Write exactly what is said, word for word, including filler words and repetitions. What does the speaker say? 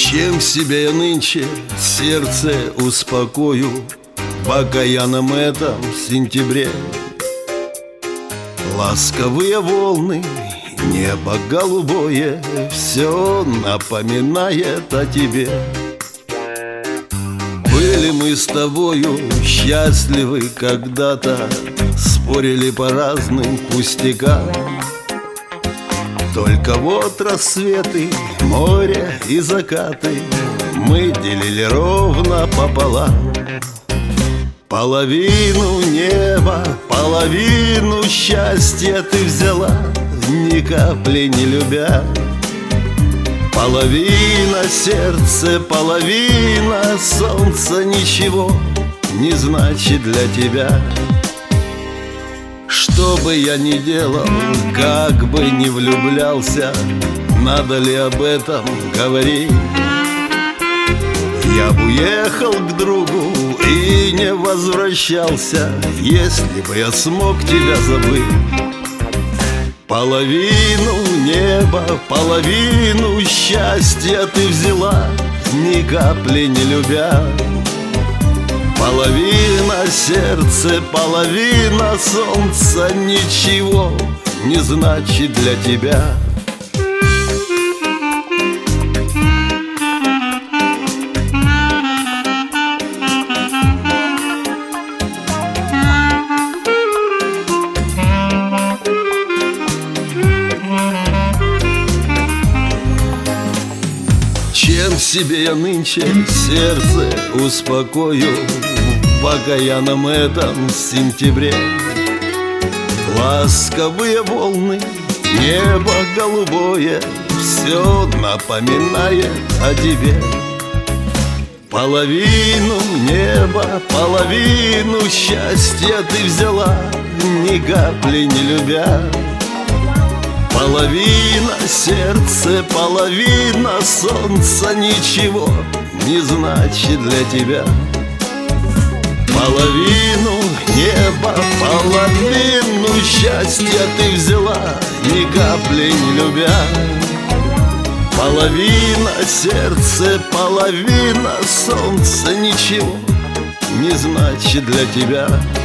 Чем себе я нынче сердце успокою в окаянном этом сентябре? Ласковые волны, небо голубое, все напоминает о тебе. Были мы с тобою счастливы когда-то, спорили по разным пустякам. Только вот рассветы, море и закаты мы делили ровно пополам. Половину неба, половину счастья ты взяла, ни капли не любя. Половина сердца, половина солнца ничего не значит для тебя. Что бы я ни делал, как бы ни влюблялся, надо ли об этом говорить? Я бы уехал к другу и не возвращался, если бы я смог тебя забыть. Половину неба, половину счастья ты взяла, ни капли не любя. Половина сердца, половина солнца ничего не значит для тебя. Чем себе я нынче сердце успокою в окаянном этом сентябре? Ласковые волны, небо голубое, все напоминает о тебе. Половину неба, половину счастья ты взяла, ни капли не любя. Половина сердца, половина солнца ничего не значит для тебя. Половину неба, половину счастья ты взяла, ни капли не любя. Половина сердца, половина солнца ничего не значит для тебя.